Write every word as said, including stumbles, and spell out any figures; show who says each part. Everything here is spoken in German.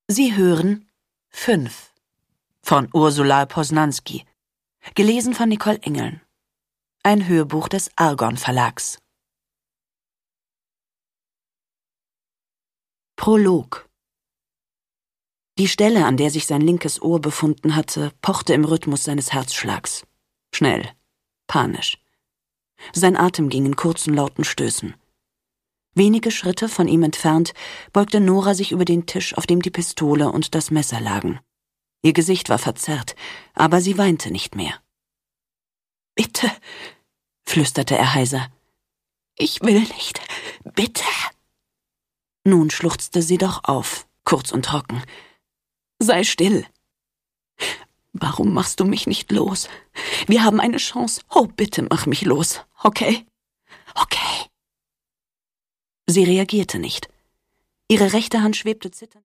Speaker 1: Sie hören Fünf von Ursula Posnanski, gelesen von Nicole Engeln. Ein Hörbuch des Argon Verlags. Prolog. Die Stelle, an der sich sein linkes Ohr befunden hatte, pochte im Rhythmus seines Herzschlags. Schnell, panisch. Sein Atem ging in kurzen, lauten Stößen. Wenige Schritte von ihm entfernt beugte Nora sich über den Tisch, auf dem die Pistole und das Messer lagen. Ihr Gesicht war verzerrt, aber sie weinte nicht mehr. »Bitte«, flüsterte er heiser. »Ich will nicht. Bitte.« Nun schluchzte sie doch auf, kurz und trocken. »Sei still. Warum machst du mich nicht los? Wir haben eine Chance. Oh, bitte mach mich los, okay? Okay.« Sie reagierte nicht. Ihre rechte Hand schwebte zitternd